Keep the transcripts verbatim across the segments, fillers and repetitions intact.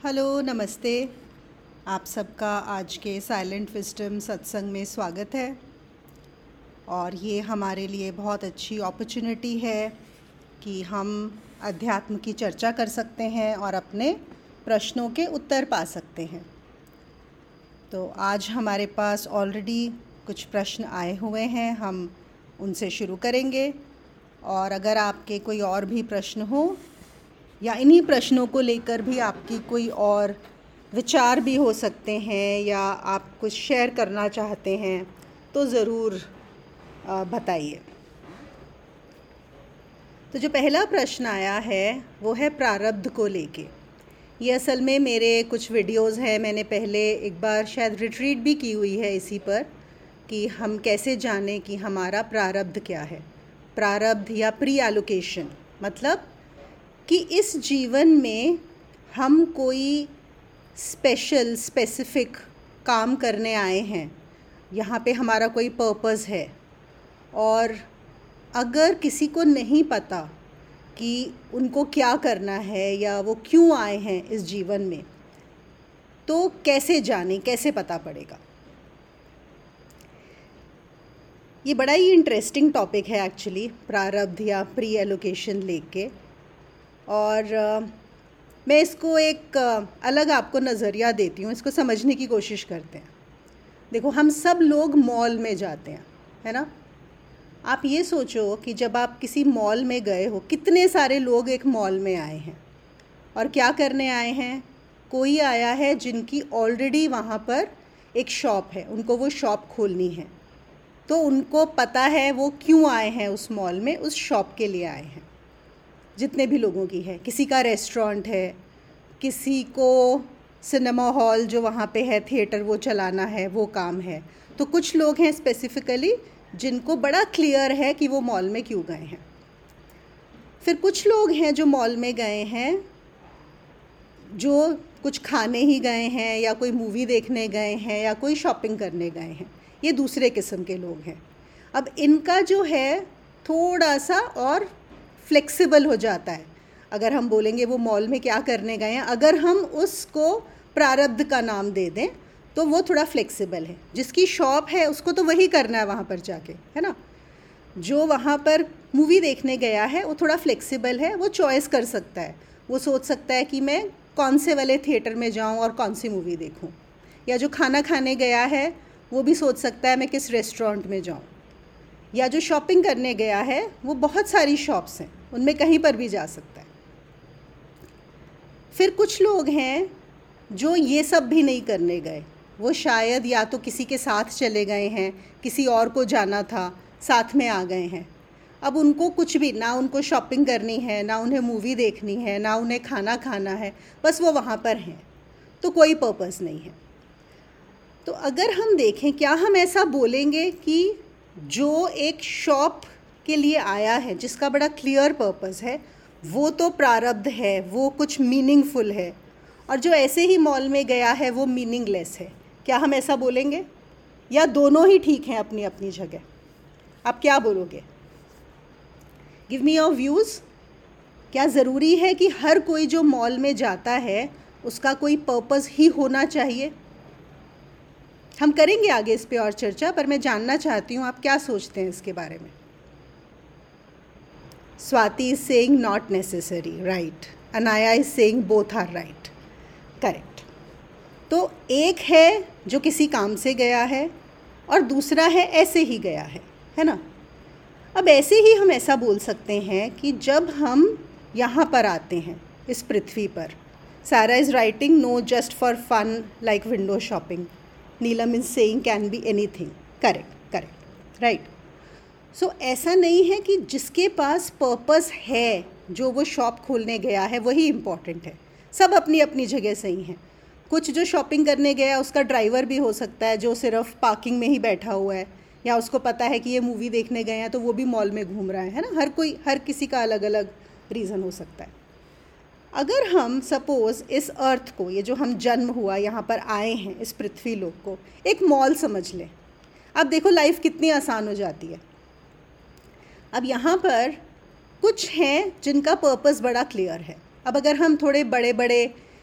Hello, नमस्ते। आप सबका आज के साइलेंट विजडम सत्संग में स्वागत है। और ये हमारे लिए बहुत अच्छी अपॉर्चुनिटी है कि हम अध्यात्म की चर्चा कर सकते हैं और अपने प्रश्नों के उत्तर पा सकते हैं। तो आज हमारे पास ऑलरेडी कुछ प्रश्न आए हुए हैं, हम उनसे शुरू करेंगे। और अगर आपके कोई और भी प्रश्न हो या इन्हीं प्रश्नों को लेकर भी आपकी कोई और विचार भी हो सकते हैं या आप कुछ शेयर करना चाहते हैं तो ज़रूर बताइए। तो जो पहला प्रश्न आया है वो है प्रारब्ध को लेके। ये असल में मेरे कुछ वीडियोस हैं, मैंने पहले एक बार शायद रिट्रीट भी की हुई है इसी पर कि हम कैसे जानें कि हमारा प्रारब्ध क्या है। प्रारब्ध या प्री एलोकेशन मतलब कि इस जीवन में हम कोई स्पेशल स्पेसिफिक काम करने आए हैं, यहाँ पे हमारा कोई पर्पस है। और अगर किसी को नहीं पता कि उनको क्या करना है या वो क्यों आए हैं इस जीवन में, तो कैसे जाने, कैसे पता पड़ेगा। ये बड़ा ही इंटरेस्टिंग टॉपिक है एक्चुअली, प्रारब्ध या प्री एलोकेशन लेके। और uh, मैं इसको एक uh, अलग आपको नज़रिया देती हूँ, इसको समझने की कोशिश करते हैं। देखो, हम सब लोग मॉल में जाते हैं, है ना। आप ये सोचो कि जब आप किसी मॉल में गए हो, कितने सारे लोग एक मॉल में आए हैं और क्या करने आए हैं। कोई आया है जिनकी ऑलरेडी वहाँ पर एक शॉप है, उनको वो शॉप खोलनी है, तो उनको पता है वो क्यों आए हैं उस मॉल में, उस शॉप के लिए आए हैं। जितने भी लोगों की है, किसी का रेस्टोरेंट है, किसी को सिनेमा हॉल जो वहाँ पे है, थिएटर, वो चलाना है, वो काम है। तो कुछ लोग हैं स्पेसिफ़िकली जिनको बड़ा क्लियर है कि वो मॉल में क्यों गए हैं। फिर कुछ लोग हैं जो मॉल में गए हैं, जो कुछ खाने ही गए हैं या कोई मूवी देखने गए हैं या कोई शॉपिंग करने गए हैं। ये दूसरे किस्म के लोग हैं। अब इनका जो है थोड़ा सा और फ्लेक्सिबल हो जाता है। अगर हम बोलेंगे वो मॉल में क्या करने गए हैं, अगर हम उसको प्रारब्ध का नाम दे दें तो वो थोड़ा फ्लेक्सिबल है। जिसकी शॉप है उसको तो वही करना है वहाँ पर जाके, है ना। जो वहाँ पर मूवी देखने गया है वो थोड़ा फ्लेक्सिबल है, वो चॉइस कर सकता है। वो सोच सकता है कि मैं कौन से वाले थिएटर में जाऊँ और कौन सी मूवी देखूँ। या जो खाना खाने गया है वो भी सोच सकता है मैं किस रेस्टोरेंट में जाऊँ। या जो शॉपिंग करने गया है वो बहुत सारी शॉप्स हैं, उनमें कहीं पर भी जा सकता है। फिर कुछ लोग हैं जो ये सब भी नहीं करने गए, वो शायद या तो किसी के साथ चले गए हैं, किसी और को जाना था, साथ में आ गए हैं। अब उनको कुछ भी ना, उनको शॉपिंग करनी है, ना उन्हें मूवी देखनी है, ना उन्हें खाना खाना है, बस वो वहाँ पर हैं, तो कोई पर्पस नहीं है। तो अगर हम देखें, क्या हम ऐसा बोलेंगे कि जो एक शॉप के लिए आया है, जिसका बड़ा क्लियर पर्पस है, वो तो प्रारब्ध है, वो कुछ मीनिंगफुल है, और जो ऐसे ही मॉल में गया है वो मीनिंगलेस है? क्या हम ऐसा बोलेंगे? या दोनों ही ठीक हैं अपनी अपनी जगह? आप क्या बोलोगे? Give me your views. क्या ज़रूरी है कि हर कोई जो मॉल में जाता है उसका कोई पर्पस ही होना चाहिए? हम करेंगे आगे इस पे और चर्चा, पर मैं जानना चाहती हूँ आप क्या सोचते हैं इसके बारे में। Swati is saying not necessary, right. Anaya is saying both are right, correct. तो एक है जो किसी काम से गया है और दूसरा है ऐसे ही गया है, है ना। अब ऐसे ही हम ऐसा बोल सकते हैं कि जब हम यहाँ पर आते हैं इस पृथ्वी पर, Sara is writing no just for fun like window shopping, Neelam is saying can be anything, correct correct right. So ऐसा नहीं है कि जिसके पास पर्पस है, जो वो शॉप खोलने गया है, वही इम्पॉर्टेंट है। सब अपनी अपनी जगह सही हैं। कुछ जो शॉपिंग करने गया उसका ड्राइवर भी हो सकता है जो सिर्फ पार्किंग में ही बैठा हुआ है, या उसको पता है कि ये मूवी देखने गए हैं तो वो भी मॉल में घूम रहा है, है ना। हर कोई, हर किसी का अलग अलग रीज़न हो सकता है। अगर हम सपोज़ इस अर्थ को, ये जो हम जन्म हुआ यहाँ पर आए हैं इस पृथ्वी लोक को, एक मॉल समझ लें, अब देखो लाइफ कितनी आसान हो जाती है। अब यहाँ पर कुछ हैं जिनका पर्पस बड़ा क्लियर है। अब अगर हम थोड़े बड़े बड़े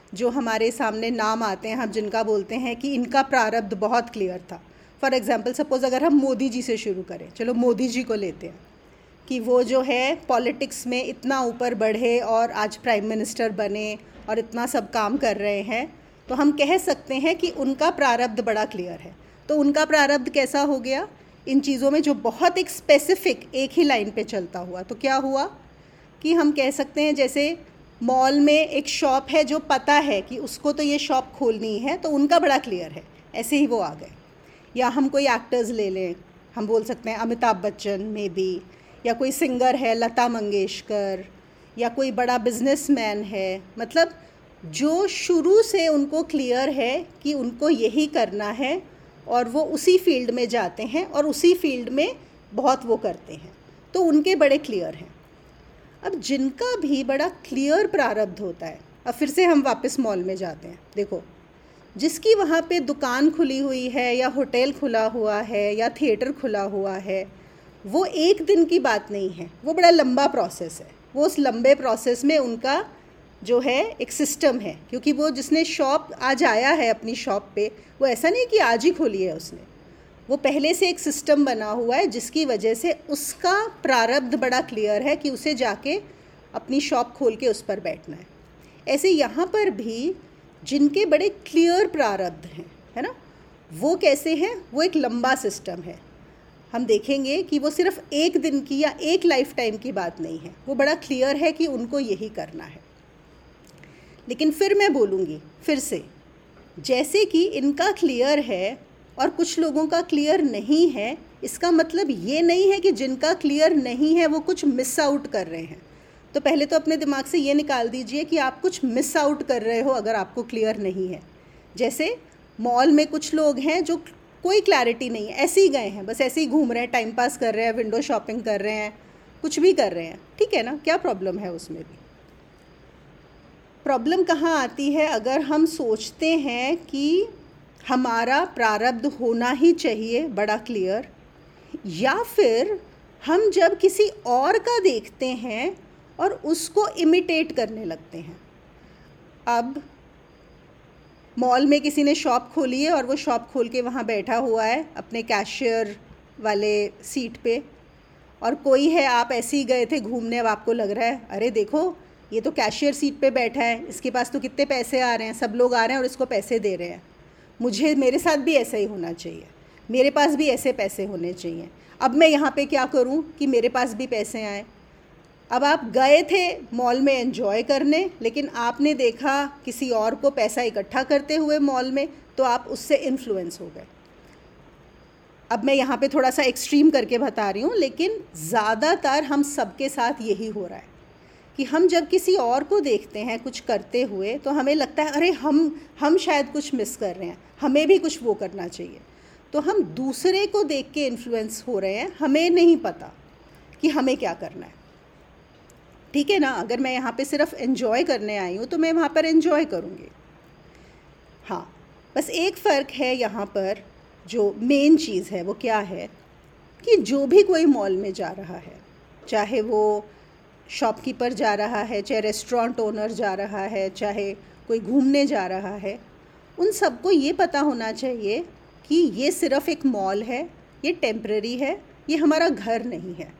जो हमारे सामने नाम आते हैं, हम जिनका बोलते हैं कि इनका प्रारब्ध बहुत क्लियर था। फॉर एग्ज़ाम्पल सपोज़ अगर हम मोदी जी से शुरू करें, चलो मोदी जी को लेते हैं कि वो जो है पॉलिटिक्स में इतना ऊपर बढ़े और आज प्राइम मिनिस्टर बने और इतना सब काम कर रहे हैं, तो हम कह सकते हैं कि उनका प्रारब्ध बड़ा क्लियर है। तो उनका प्रारब्ध कैसा हो गया? इन चीज़ों में जो बहुत एक स्पेसिफिक एक ही लाइन पे चलता हुआ। तो क्या हुआ कि हम कह सकते हैं जैसे मॉल में एक शॉप है जो पता है कि उसको तो ये शॉप खोलनी है, तो उनका बड़ा क्लियर है, ऐसे ही वो आ गए। या हम कोई एक्टर्स ले लें, हम बोल सकते हैं अमिताभ बच्चन मे बी, या कोई सिंगर है लता मंगेशकर, या कोई बड़ा बिजनेसमैन है। मतलब जो शुरू से उनको क्लियर है कि उनको यही करना है और वो उसी फील्ड में जाते हैं और उसी फील्ड में बहुत वो करते हैं, तो उनके बड़े क्लियर हैं। अब जिनका भी बड़ा क्लियर प्रारब्ध होता है, अब फिर से हम वापस मॉल में जाते हैं। देखो, जिसकी वहाँ पे दुकान खुली हुई है या होटल खुला हुआ है या थिएटर खुला हुआ है, वो एक दिन की बात नहीं है, वो बड़ा लंबा प्रोसेस है। वो उस लंबे प्रोसेस में उनका जो है एक सिस्टम है, क्योंकि वो जिसने शॉप आज आया है अपनी शॉप पे, वो ऐसा नहीं कि आज ही खोली है उसने, वो पहले से एक सिस्टम बना हुआ है जिसकी वजह से उसका प्रारब्ध बड़ा क्लियर है कि उसे जाके अपनी शॉप खोल के उस पर बैठना है। ऐसे यहाँ पर भी जिनके बड़े क्लियर प्रारब्ध हैं, है ना, वो कैसे हैं? वो एक लंबा सिस्टम है। हम देखेंगे कि वो सिर्फ एक दिन की या एक लाइफ टाइम की बात नहीं है, वो बड़ा क्लियर है कि उनको यही करना है। लेकिन फिर मैं बोलूँगी फिर से, जैसे कि इनका क्लियर है और कुछ लोगों का क्लियर नहीं है, इसका मतलब ये नहीं है कि जिनका क्लियर नहीं है वो कुछ मिस आउट कर रहे हैं। तो पहले तो अपने दिमाग से ये निकाल दीजिए कि आप कुछ मिस आउट कर रहे हो अगर आपको क्लियर नहीं है। जैसे मॉल में कुछ लोग हैं जो कोई क्लैरिटी नहीं है, ऐसे ही गए हैं, बस ऐसे ही घूम रहे हैं, टाइम पास कर रहे हैं, विंडो शॉपिंग कर रहे हैं, कुछ भी कर रहे हैं, ठीक है ना, क्या प्रॉब्लम है उसमें भी? प्रॉब्लम कहाँ आती है? अगर हम सोचते हैं कि हमारा प्रारब्ध होना ही चाहिए बड़ा क्लियर, या फिर हम जब किसी और का देखते हैं और उसको इमिटेट करने लगते हैं। अब मॉल में किसी ने शॉप खोली है और वो शॉप खोल के वहाँ बैठा हुआ है अपने कैशियर वाले सीट पे, और कोई है, आप ऐसे ही गए थे घूमने, अब आपको लग रहा है अरे देखो ये तो कैशियर सीट पे बैठा है, इसके पास तो कितने पैसे आ रहे हैं, सब लोग आ रहे हैं और इसको पैसे दे रहे हैं, मुझे मेरे साथ भी ऐसा ही होना चाहिए, मेरे पास भी ऐसे पैसे होने चाहिए। अब मैं यहाँ पे क्या करूँ कि मेरे पास भी पैसे आए। अब आप गए थे मॉल में एंजॉय करने, लेकिन आपने देखा किसी और को पैसा इकट्ठा करते हुए मॉल में, तो आप उससे इन्फ्लुएंस हो गए। अब मैं यहाँ पे थोड़ा सा एक्सट्रीम करके बता रही हूँ, लेकिन ज़्यादातर हम सबके साथ यही हो रहा है कि हम जब किसी और को देखते हैं कुछ करते हुए, तो हमें लगता है अरे हम हम शायद कुछ मिस कर रहे हैं, हमें भी कुछ वो करना चाहिए। तो हम दूसरे को देख के इन्फ्लुएंस हो रहे हैं, हमें नहीं पता कि हमें क्या करना है, ठीक है ना। अगर मैं यहाँ पे सिर्फ एंजॉय करने आई हूँ तो मैं वहाँ पर एंजॉय करूँगी। हाँ, बस एक फ़र्क है यहाँ पर, जो मेन चीज़ है वो क्या है कि जो भी कोई मॉल में जा रहा है, चाहे वो शॉपकीपर जा रहा है, चाहे रेस्टोरेंट ओनर जा रहा है, चाहे कोई घूमने जा रहा है, उन सबको ये पता होना चाहिए कि ये सिर्फ़ एक मॉल है, ये टेम्परेरी है, ये हमारा घर नहीं है,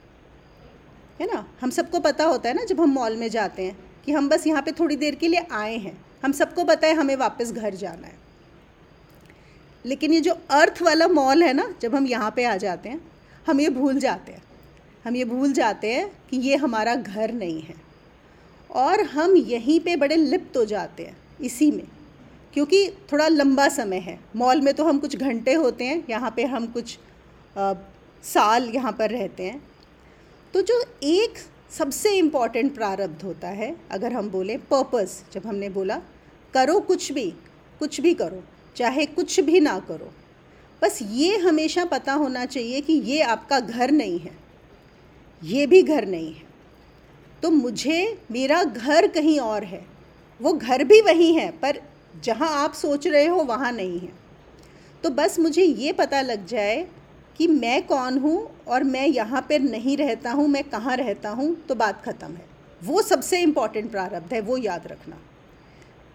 है ना। हम सबको पता होता है ना जब हम मॉल में जाते हैं कि हम बस यहाँ पे थोड़ी देर के लिए आए हैं, हम सबको पता है हमें वापस घर जाना है। लेकिन ये जो अर्थ वाला मॉल है ना, जब हम यहाँ पे आ जाते हैं हम ये भूल जाते हैं हम ये भूल जाते हैं कि ये हमारा घर नहीं है, और हम यहीं पे बड़े लिप्त हो जाते हैं इसी में, क्योंकि थोड़ा लंबा समय है। मॉल में तो हम कुछ घंटे होते हैं, यहाँ पे हम कुछ आ, साल यहाँ पर रहते हैं। तो जो एक सबसे इम्पॉर्टेंट प्रारब्ध होता है, अगर हम बोलें पर्पस, जब हमने बोला करो कुछ भी कुछ भी करो, चाहे कुछ भी ना करो, बस ये हमेशा पता होना चाहिए कि ये आपका घर नहीं है, ये भी घर नहीं है। तो मुझे मेरा घर कहीं और है, वो घर भी वही है पर जहाँ आप सोच रहे हो वहाँ नहीं है। तो बस मुझे ये पता लग जाए कि मैं कौन हूँ और मैं यहाँ पर नहीं रहता हूँ, मैं कहाँ रहता हूँ, तो बात ख़त्म है। वो सबसे इम्पॉर्टेंट प्रारब्ध है, वो याद रखना।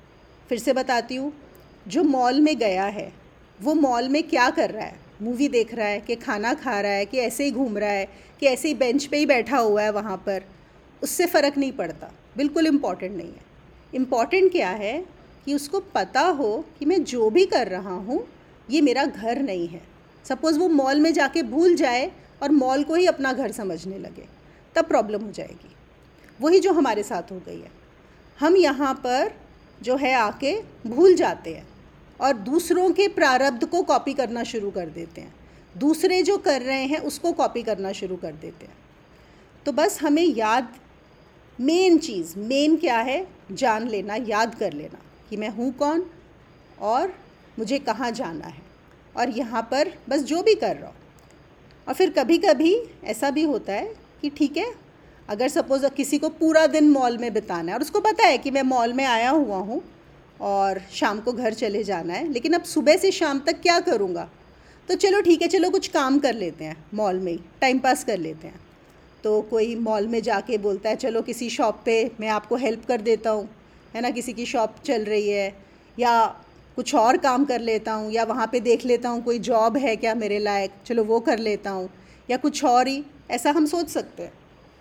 फिर से बताती हूँ, जो मॉल में गया है वो मॉल में क्या कर रहा है, मूवी देख रहा है कि खाना खा रहा है कि ऐसे ही घूम रहा है कि ऐसे ही बेंच पे ही बैठा हुआ है वहाँ पर, उससे फ़र्क नहीं पड़ता, बिल्कुल इम्पॉर्टेंट नहीं है। इम्पॉर्टेंट क्या है कि उसको पता हो कि मैं जो भी कर रहा हूँ ये मेरा घर नहीं है। सपोज़ वो मॉल में जाके भूल जाए और मॉल को ही अपना घर समझने लगे, तब प्रॉब्लम हो जाएगी। वही जो हमारे साथ हो गई है, हम यहाँ पर जो है आके भूल जाते हैं और दूसरों के प्रारब्ध को कॉपी करना शुरू कर देते हैं, दूसरे जो कर रहे हैं उसको कॉपी करना शुरू कर देते हैं। तो बस हमें याद, मेन चीज़, मेन क्या है, जान लेना, याद कर लेना कि मैं हूँ कौन और मुझे कहाँ जाना है, और यहाँ पर बस जो भी कर रहा हूँ। और फिर कभी कभी ऐसा भी होता है कि ठीक है, अगर सपोज़ किसी को पूरा दिन मॉल में बिताना है और उसको पता है कि मैं मॉल में आया हुआ हूँ और शाम को घर चले जाना है, लेकिन अब सुबह से शाम तक क्या करूँगा, तो चलो ठीक है, चलो कुछ काम कर लेते हैं, मॉल में ही टाइम पास कर लेते हैं। तो कोई मॉल में जाके बोलता है चलो किसी शॉप पे मैं आपको हेल्प कर देता हूँ, है ना, किसी की शॉप चल रही है, या कुछ और काम कर लेता हूँ, या वहाँ पे देख लेता हूँ कोई जॉब है क्या मेरे लायक, चलो वो कर लेता हूँ, या कुछ और ही, ऐसा हम सोच सकते हैं।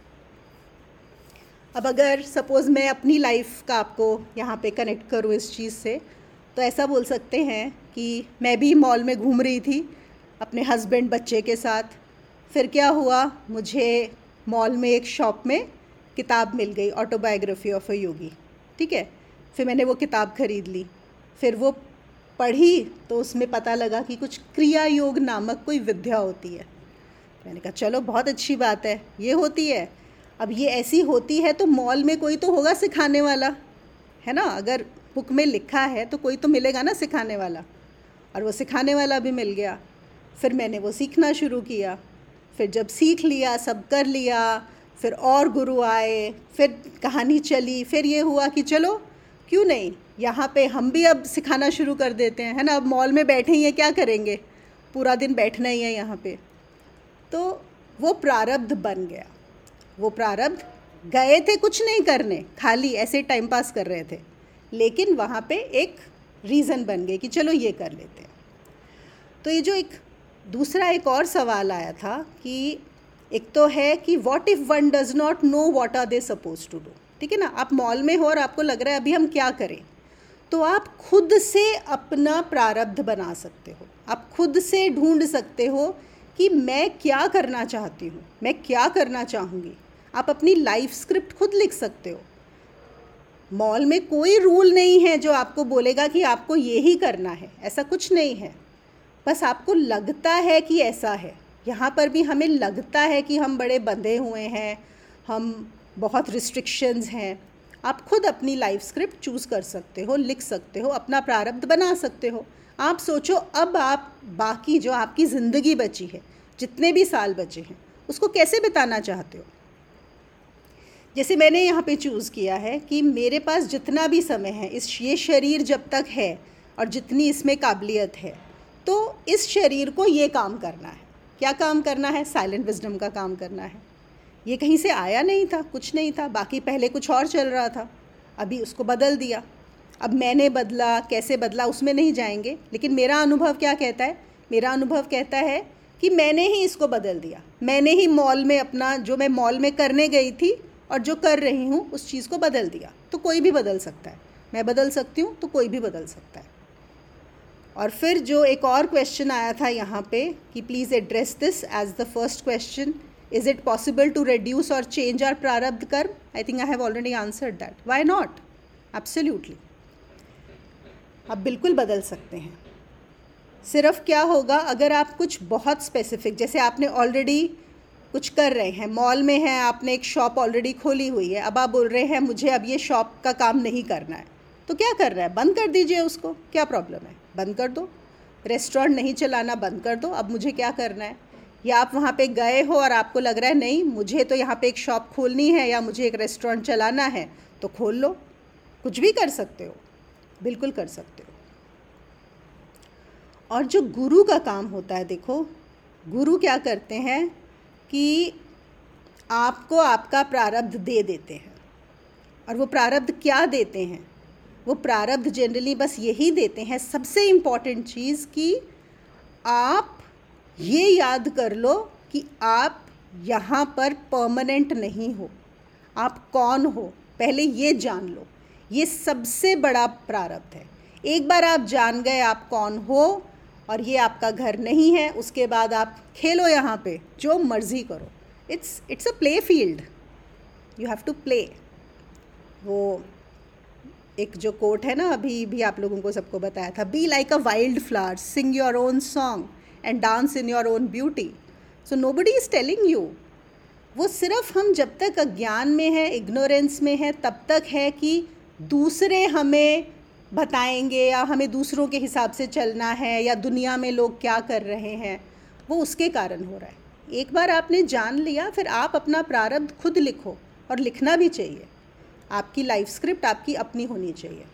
अब अगर सपोज़ मैं अपनी लाइफ का आपको यहाँ पे कनेक्ट करूँ इस चीज़ से, तो ऐसा बोल सकते हैं कि मैं भी मॉल में घूम रही थी अपने हस्बैंड बच्चे के साथ। फिर क्या हुआ, मुझे मॉल में एक शॉप में किताब मिल गई, ऑटोबायोग्राफी ऑफ अ योगी, ठीक है। फिर मैंने वो किताब ख़रीद ली, फिर वो पढ़ी तो उसमें पता लगा कि कुछ क्रिया योग नामक कोई विद्या होती है। मैंने कहा चलो बहुत अच्छी बात है, ये होती है। अब ये ऐसी होती है तो मॉल में कोई तो होगा सिखाने वाला, है ना, अगर बुक में लिखा है तो कोई तो मिलेगा ना सिखाने वाला, और वो सिखाने वाला भी मिल गया। फिर मैंने वो सीखना शुरू किया, फिर जब सीख लिया, सब कर लिया, फिर और गुरु आए, फिर कहानी चली, फिर ये हुआ कि चलो क्यों नहीं, यहाँ पे हम भी अब सिखाना शुरू कर देते हैं, है ना। अब मॉल में बैठे ही हैं, क्या करेंगे, पूरा दिन बैठना ही है यहाँ पे। तो वो प्रारब्ध बन गया, वो प्रारब्ध, गए थे कुछ नहीं करने, खाली ऐसे टाइम पास कर रहे थे, लेकिन वहाँ पे एक रीज़न बन गए कि चलो ये कर लेते हैं। तो ये जो एक दूसरा एक और सवाल आया था कि एक तो है कि what if one does not know what are they suppose to do, ठीक है ना। आप मॉल में हो और आपको लग रहा है अभी हम क्या करें, तो आप खुद से अपना प्रारब्ध बना सकते हो, आप खुद से ढूंढ सकते हो कि मैं क्या करना चाहती हूँ, मैं क्या करना चाहूँगी। आप अपनी लाइफ स्क्रिप्ट खुद लिख सकते हो। मॉल में कोई रूल नहीं है जो आपको बोलेगा कि आपको ये ही करना है, ऐसा कुछ नहीं है। बस आपको लगता है कि ऐसा है, यहाँ पर भी हमें लगता है कि हम बड़े बंधे हुए हैं, हम बहुत रिस्ट्रिक्शंस हैं। आप खुद अपनी लाइफ स्क्रिप्ट चूज़ कर सकते हो, लिख सकते हो, अपना प्रारब्ध बना सकते हो। आप सोचो अब आप बाकी जो आपकी ज़िंदगी बची है, जितने भी साल बचे हैं, उसको कैसे बिताना चाहते हो। जैसे मैंने यहाँ पे चूज़ किया है कि मेरे पास जितना भी समय है, इस ये शरीर जब तक है और जितनी इसमें काबिलियत है, तो इस शरीर को ये काम करना है। क्या काम करना है, साइलेंट विजडम का काम करना है। ये कहीं से आया नहीं था, कुछ नहीं था, बाकी पहले कुछ और चल रहा था, अभी उसको बदल दिया। अब मैंने बदला, कैसे बदला उसमें नहीं जाएंगे, लेकिन मेरा अनुभव क्या कहता है, मेरा अनुभव कहता है कि मैंने ही इसको बदल दिया। मैंने ही मॉल में अपना, जो मैं मॉल में करने गई थी और जो कर रही हूँ, उस चीज़ को बदल दिया। तो कोई भी बदल सकता है, मैं बदल सकती हूँ, तो कोई भी बदल सकता है। और फिर जो एक और क्वेश्चन आया था यहाँ पे कि please address this as the first question, is it possible to reduce और चेंज आर प्रारब्ध कर्म। I think I have already answered that, why not, absolutely आप बिल्कुल बदल सकते हैं। सिर्फ क्या होगा, अगर आप कुछ बहुत स्पेसिफिक, जैसे आपने ऑलरेडी कुछ कर रहे हैं, मॉल में हैं, आपने एक शॉप ऑलरेडी खोली हुई है, अब आप बोल रहे हैं मुझे अब ये शॉप का काम नहीं करना है, तो क्या कर रहा है, बंद कर दीजिए उसको, क्या प्रॉब्लम है, बंद कर दो। रेस्टोरेंट नहीं चलाना बंद कर दो, अब मुझे क्या करना है। या आप वहाँ पे गए हो और आपको लग रहा है नहीं मुझे तो यहाँ पे एक शॉप खोलनी है या मुझे एक रेस्टोरेंट चलाना है, तो खोल लो, कुछ भी कर सकते हो, बिल्कुल कर सकते हो। और जो गुरु का काम होता है, देखो गुरु क्या करते हैं कि आपको आपका प्रारब्ध दे देते हैं। और वो प्रारब्ध क्या देते हैं, वो प्रारब्ध जनरली बस यही देते हैं, सबसे इम्पॉर्टेंट चीज़ कि आप ये याद कर लो कि आप यहाँ पर परमानेंट नहीं हो, आप कौन हो, पहले ये जान लो। ये सबसे बड़ा प्रारब्ध है। एक बार आप जान गए आप कौन हो और ये आपका घर नहीं है, उसके बाद आप खेलो यहाँ पे, जो मर्ज़ी करो। It's it's a play field, you have to play. वो एक जो कोट है ना, अभी भी आप लोगों को सबको बताया था, be like a wild flower, sing your own song and dance in your own beauty. So nobody is telling you. वो सिर्फ हम जब तक अज्ञान में है, इग्नोरेंस में है, तब तक है कि दूसरे हमें बताएंगे या हमें दूसरों के हिसाब से चलना है या दुनिया में लोग क्या कर रहे हैं, वो उसके कारण हो रहा है। एक बार आपने जान लिया, फिर आप अपना प्रारब्ध खुद लिखो, और लिखना भी चाहिए। आपकी लाइफ स्क्रिप्ट आपकी अपनी होनी चाहिए।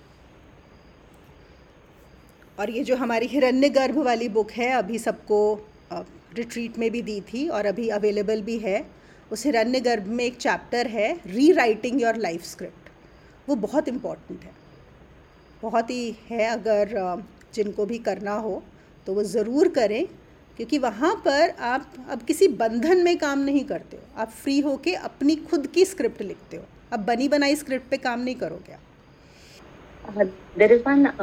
और ये जो हमारी हिरण्यगर्भ वाली बुक है, अभी सबको रिट्रीट में भी दी थी और अभी अवेलेबल भी है। उस हिरण्यगर्भ में एक चैप्टर है री राइटिंग योर लाइफ स्क्रिप्ट। वो बहुत इम्पॉर्टेंट है, बहुत ही है। अगर जिनको भी करना हो तो वो ज़रूर करें, क्योंकि वहाँ पर आप अब किसी बंधन में काम नहीं करते हो, आप फ्री होके अपनी खुद की स्क्रिप्ट लिखते हो। अब बनी बनाई स्क्रिप्ट पे काम नहीं करोगे आप। There is one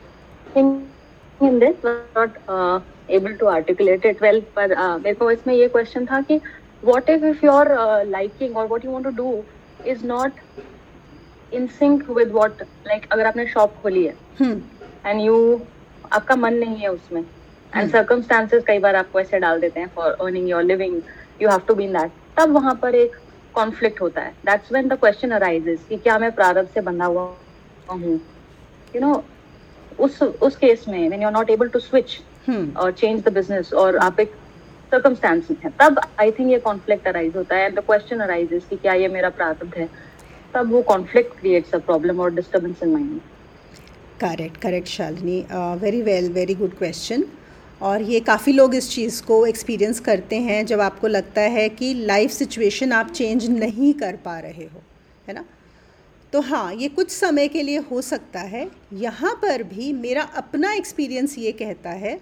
thing in this, not able to articulate it well, पर uh, मेरे को इसमें ये क्वेश्चन था कि what if if your liking और what you want to do is not in sync with what, like अगर आपने शॉप खोली है एंड यू, आपका मन नहीं है उसमें, एंड सर्कमस्टांसेस कई बार आपको ऐसे डाल देते हैं for earning your living, you have to be in that, तब वहाँ पर एक कॉन्फ्लिक्ट होता है। That's when the question arises कि क्या मैं प्रारब्ध से बंधा हुआ हूँ, यू नो। उस उस केस में when you are not able to switch और चेंज द बिजनेस, और आप एक सर्कमस्टांस में है, तब आई थिंक ये कॉन्फ्लिक्ट अराइज होता है, एंड द क्वेश्चन अराइजेस कि क्या ये मेरा प्रारब्ध है, तब वो कॉन्फ्लिक्ट क्रिएट्स अ प्रॉब्लम और disturbance in mind. Correct correct Shalini, very well, very good question. और ये काफ़ी लोग इस चीज़ को एक्सपीरियंस करते हैं जब आपको लगता है कि लाइफ सिचुएशन आप चेंज नहीं कर पा रहे हो, है ना। तो हाँ, ये कुछ समय के लिए हो सकता है। यहाँ पर भी मेरा अपना एक्सपीरियंस ये कहता है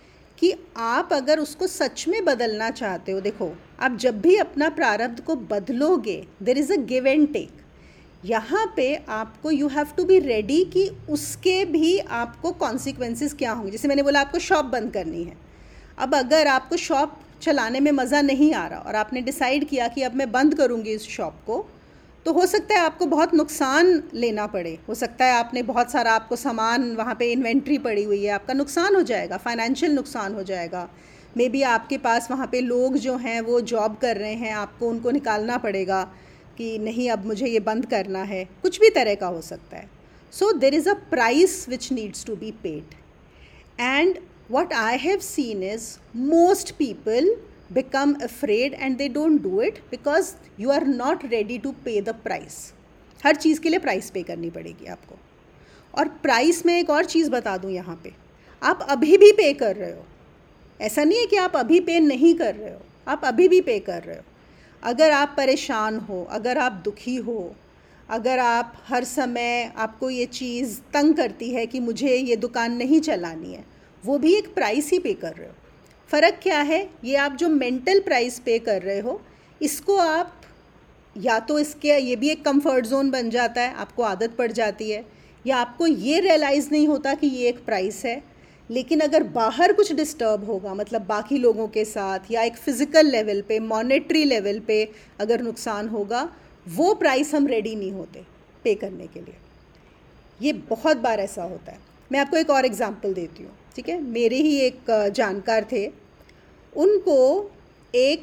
कि आप अगर उसको सच में बदलना चाहते हो, देखो आप जब भी अपना प्रारब्ध को बदलोगे, there is a give and take. यहाँ पे आपको you have to be ready कि उसके भी आपको कॉन्सिक्वेंसेस क्या होंगे। जैसे मैंने बोला आपको शॉप बंद करनी है, अब अगर आपको शॉप चलाने में मज़ा नहीं आ रहा और आपने डिसाइड किया कि अब मैं बंद करूँगी इस शॉप को, तो हो सकता है आपको बहुत नुकसान लेना पड़े। हो सकता है आपने बहुत सारा, आपको सामान वहाँ पे इन्वेंट्री पड़ी हुई है, आपका नुकसान हो जाएगा, फाइनेंशियल नुकसान हो जाएगा। मे बी आपके पास वहाँ पे लोग जो हैं वो जॉब कर रहे हैं, आपको उनको निकालना पड़ेगा कि नहीं अब मुझे ये बंद करना है, कुछ भी तरह का हो सकता है। So there is a price which needs to be paid, and what I have seen is most people become afraid and they don't do it because you are not ready to pay the price. हर चीज़ के लिए price पे करनी पड़ेगी आपको। और price में एक और चीज़ बता दूँ यहाँ पे, आप अभी भी पे कर रहे हो, ऐसा नहीं है कि आप अभी पे नहीं कर रहे हो, आप अभी भी पे कर रहे हो। अगर आप परेशान हो, अगर आप दुखी हो, अगर आप हर समय आपको ये चीज़ तंग करती है कि मुझे ये दुकान नहीं चलानी है, वो भी एक प्राइस ही पे कर रहे हो। फ़र्क क्या है, ये आप जो मेंटल प्राइस पे कर रहे हो, इसको आप या तो इसके ये भी एक कंफर्ट जोन बन जाता है, आपको आदत पड़ जाती है, या आपको ये रियलाइज़ नहीं होता कि ये एक प्राइस है। लेकिन अगर बाहर कुछ डिस्टर्ब होगा, मतलब बाकी लोगों के साथ या एक फ़िज़िकल लेवल पे, मॉनेटरी लेवल पे अगर नुकसान होगा, वो प्राइस हम रेडी नहीं होते पे करने के लिए। ये बहुत बार ऐसा होता है। मैं आपको एक और एग्ज़ाम्पल देती हूँ, ठीक है। मेरे ही एक जानकार थे, उनको एक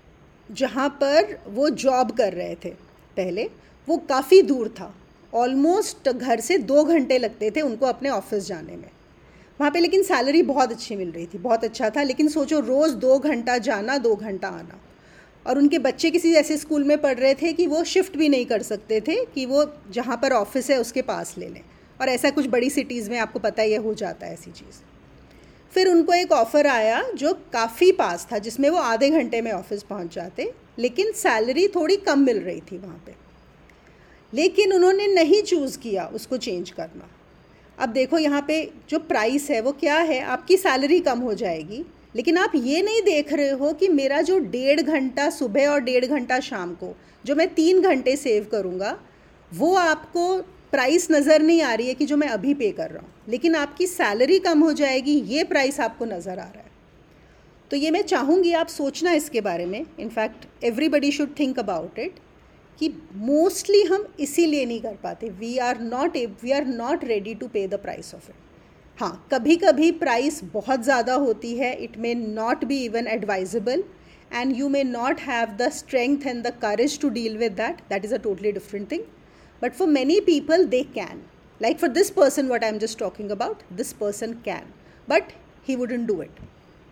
जहाँ पर वो जॉब कर रहे थे पहले, वो काफ़ी दूर था, ऑलमोस्ट घर से दो घंटे लगते थे उनको अपने ऑफिस जाने में। वहाँ पे लेकिन सैलरी बहुत अच्छी मिल रही थी, बहुत अच्छा था, लेकिन सोचो रोज़ दो घंटा जाना, दो घंटा आना। और उनके बच्चे किसी ऐसे स्कूल में पढ़ रहे थे कि वो शिफ्ट भी नहीं कर सकते थे कि वो जहाँ पर ऑफिस है उसके पास ले लें, और ऐसा कुछ बड़ी सिटीज़ में आपको पता ही हो जाता है ऐसी चीज़। फिर उनको एक ऑफ़र आया जो काफ़ी पास था, जिसमें वो आधे घंटे में ऑफिस पहुंच जाते, लेकिन सैलरी थोड़ी कम मिल रही थी वहाँ पे। लेकिन उन्होंने नहीं चूज़ किया उसको चेंज करना। अब देखो यहाँ पे जो प्राइस है वो क्या है, आपकी सैलरी कम हो जाएगी, लेकिन आप ये नहीं देख रहे हो कि मेरा जो डेढ़ घंटा सुबह और डेढ़ घंटा शाम को जो मैं तीन घंटे सेव करूँगा, वो आपको प्राइस नज़र नहीं आ रही है कि जो मैं अभी पे कर रहा हूँ, लेकिन आपकी सैलरी कम हो जाएगी, ये प्राइस आपको नज़र आ रहा है। तो ये मैं चाहूँगी आप सोचना इसके बारे में। In fact everybody should think about it कि मोस्टली हम इसीलिए नहीं कर पाते, we are not we are not ready to pay the price of it. हाँ, कभी कभी प्राइस बहुत ज़्यादा होती है, it may not be even advisable and you may not have the strength and the courage to deal with that, that is a totally different thing. But for many people they can, like for this person what I am just talking about, this person can, but he wouldn't do it.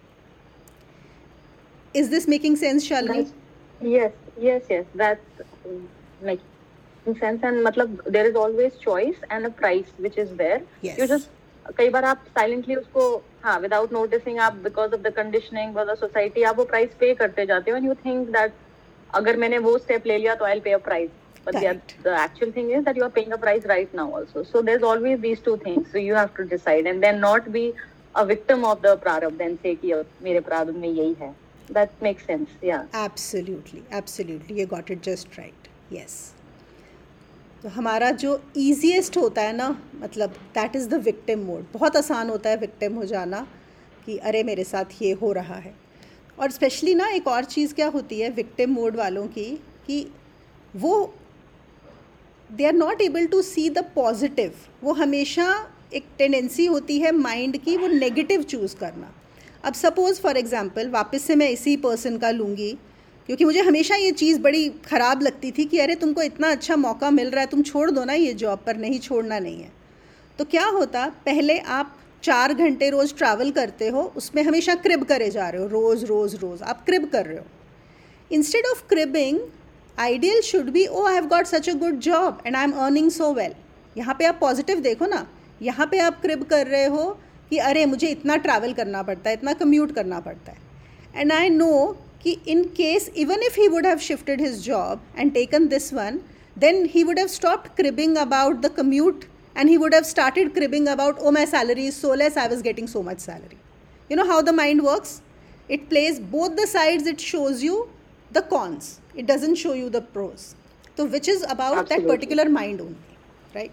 Is this making sense, Shalini? Yes, yes, yes. That's um, making sense. And matlab, there is always choice and a price which is there. Yes. You just कई बार आप silently उसको हाँ without noticing आप because of the conditioning or the society आप वो price pay करते जाते हो and you think that अगर मैंने वो step ले लिया तो I'll pay a price. But the, the actual thing is that you are paying a price right now also. So there's always these two things. So you have to decide and then not be a victim of the prarabdha and say कि मेरे प्रारब्ध में यही है. That makes sense, yeah. Absolutely, absolutely. You got it just right. Yes. तो हमारा जो easiest होता है ना, मतलब that is the victim mode. बहुत आसान होता है victim हो जाना कि अरे मेरे साथ ये हो रहा है। और स्पेशली ना एक और चीज़ क्या होती है victim mode वालों की कि वो they are not able to see the positive. वो हमेशा एक टेंडेंसी होती है माइंड की वो नेगेटिव चूज़ करना। अब सपोज़ फॉर एग्ज़ाम्पल वापस से मैं इसी पर्सन का लूँगी, क्योंकि मुझे हमेशा ये चीज़ बड़ी ख़राब लगती थी कि अरे तुमको इतना अच्छा मौका मिल रहा है, तुम छोड़ दो ना ये जॉब, पर नहीं छोड़ना नहीं है। तो क्या होता, पहले आप चार घंटे रोज़ ट्रैवल करते हो, उसमें हमेशा क्रिब करे जा रहे हो, रोज़ रोज़ रोज़ आप क्रिब कर रहे हो। Instead of cribbing ideal should be oh I have got such a good job and I am earning so well. यहाँ पे आप पॉजिटिव देखो ना, यहाँ पे आप क्रिब कर रहे हो कि अरे मुझे इतना ट्रैवल करना पड़ता है, इतना कम्यूट करना पड़ता है। एंड आई नो कि in case even if he would have shifted his job and taken this one, then he would have stopped cribbing about the commute and he would have started cribbing about oh my salary is so less, I was getting so much salary. You know how the mind works, it plays both the sides, it shows you the cons, it doesn't show you the pros. तो which is about that particular mind only, right?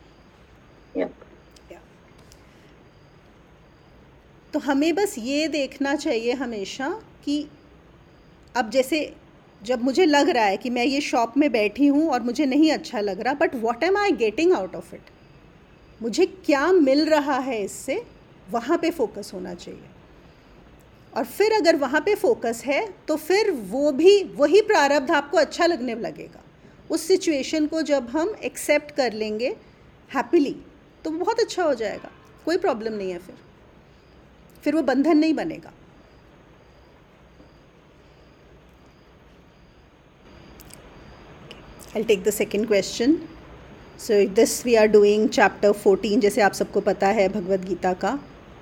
तो हमें बस ये देखना चाहिए हमेशा कि अब जैसे जब मुझे लग रहा है कि मैं ये शॉप में बैठी हूँ और मुझे नहीं अच्छा लग रहा, but what am I getting out of it, मुझे क्या मिल रहा है इससे, वहाँ पे फोकस होना चाहिए। और फिर अगर वहाँ पे फोकस है तो फिर वो भी वही प्रारब्ध आपको अच्छा लगने लगेगा। उस सिचुएशन को जब हम एक्सेप्ट कर लेंगे हैप्पीली तो बहुत अच्छा हो जाएगा, कोई प्रॉब्लम नहीं है, फिर फिर वो बंधन नहीं बनेगा। I'll take the second question. So this we are doing chapter fourteen, जैसे आप सबको पता है भगवद गीता का,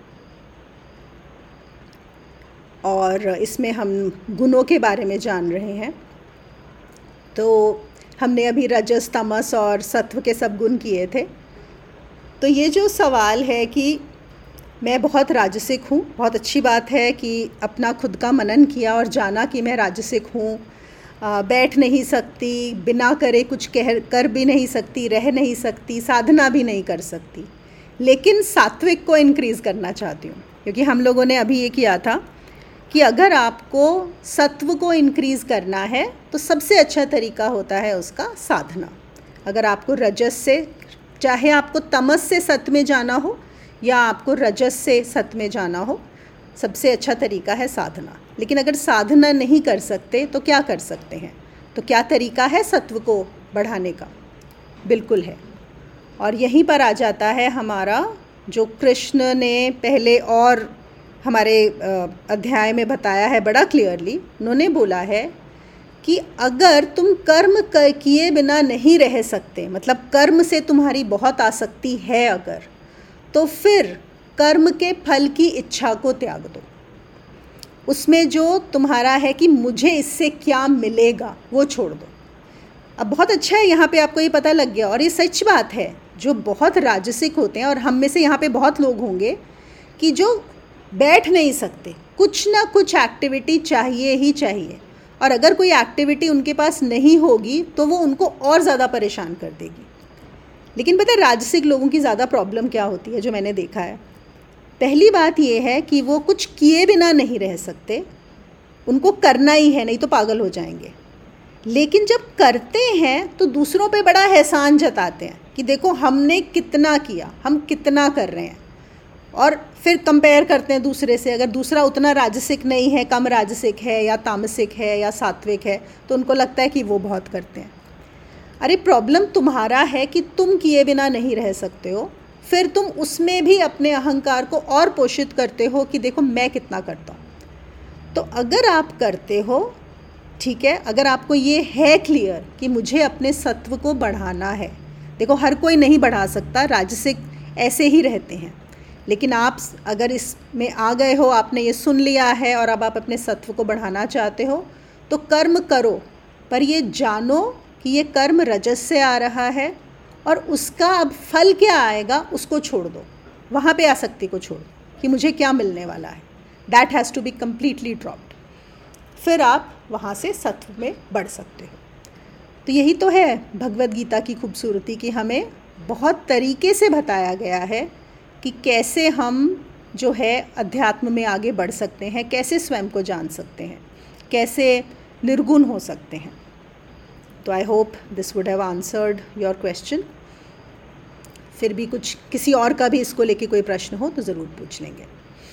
और इसमें हम गुणों के बारे में जान रहे हैं। तो हमने अभी रजस, तमस और सत्व के सब गुण किए थे। तो ये जो सवाल है कि मैं बहुत राजसिक हूँ, बहुत अच्छी बात है कि अपना खुद का मनन किया और जाना कि मैं राजसिक हूँ, बैठ नहीं सकती, बिना करे कुछ कह कर भी नहीं सकती, रह नहीं सकती, साधना भी नहीं कर सकती, लेकिन सात्विक को इंक्रीज़ करना चाहती हूँ। क्योंकि हम लोगों ने अभी ये किया था कि अगर आपको सत्व को इंक्रीज़ करना है तो सबसे अच्छा तरीका होता है उसका साधना। अगर आपको रजस से, चाहे आपको तमस से सत्व में जाना हो या आपको रजस से सत्व में जाना हो, सबसे अच्छा तरीका है साधना। लेकिन अगर साधना नहीं कर सकते तो क्या कर सकते हैं? तो क्या तरीका है सत्व को बढ़ाने का? बिल्कुल है। और यहीं पर आ जाता है हमारा जो कृष्ण ने पहले और हमारे अध्याय में बताया है बड़ा क्लियरली। उन्होंने बोला है कि अगर तुम कर्म किए बिना नहीं रह सकते, मतलब कर्म से तुम्हारी बहुत आसक्ति है अगर, तो फिर कर्म के फल की इच्छा को त्याग दो। उसमें जो तुम्हारा है कि मुझे इससे क्या मिलेगा वो छोड़ दो। अब बहुत अच्छा है, यहाँ पे आपको ये पता लग गया। और ये सच बात है, जो बहुत राजसिक होते हैं, और हम में से यहाँ पे बहुत लोग होंगे कि जो बैठ नहीं सकते, कुछ ना कुछ एक्टिविटी चाहिए ही चाहिए, और अगर कोई एक्टिविटी उनके पास नहीं होगी तो वो उनको और ज़्यादा परेशान कर देगी। लेकिन पता है राजसिक लोगों की ज़्यादा प्रॉब्लम क्या होती है, जो मैंने देखा है। पहली बात ये है कि वो कुछ किए बिना नहीं रह सकते, उनको करना ही है, नहीं तो पागल हो जाएंगे। लेकिन जब करते हैं तो दूसरों पे बड़ा एहसान जताते हैं कि देखो हमने कितना किया, हम कितना कर रहे हैं, और फिर कंपेयर करते हैं दूसरे से। अगर दूसरा उतना राजसिक नहीं है, कम राजसिक है या तामसिक है या सात्विक है, तो उनको लगता है कि वो बहुत करते हैं। अरे प्रॉब्लम तुम्हारा है कि तुम किए बिना नहीं रह सकते हो, फिर तुम उसमें भी अपने अहंकार को और पोषित करते हो कि देखो मैं कितना करता हूँ। तो अगर आप करते हो, ठीक है, अगर आपको ये है क्लियर कि मुझे अपने सत्व को बढ़ाना है, देखो हर कोई नहीं बढ़ा सकता, राजसिक ऐसे ही रहते हैं, लेकिन आप अगर इसमें आ गए हो, आपने ये सुन लिया है और अब आप अपने सत्व को बढ़ाना चाहते हो, तो कर्म करो, पर ये जानो कि ये कर्म रजस से आ रहा है, और उसका अब फल क्या आएगा उसको छोड़ दो, वहाँ पे आसक्ति को छोड़ दो कि मुझे क्या मिलने वाला है। That has to be completely dropped, फिर आप वहाँ से सत्व में बढ़ सकते हो। तो यही तो है भगवद गीता की खूबसूरती, कि हमें बहुत तरीके से बताया गया है कि कैसे हम जो है अध्यात्म में आगे बढ़ सकते हैं, कैसे स्वयं को जान सकते हैं, कैसे निर्गुण हो सकते हैं। तो I hope this would have answered your question. फिर भी कुछ किसी और का भी इसको लेके कोई प्रश्न हो तो ज़रूर पूछ लेंगे।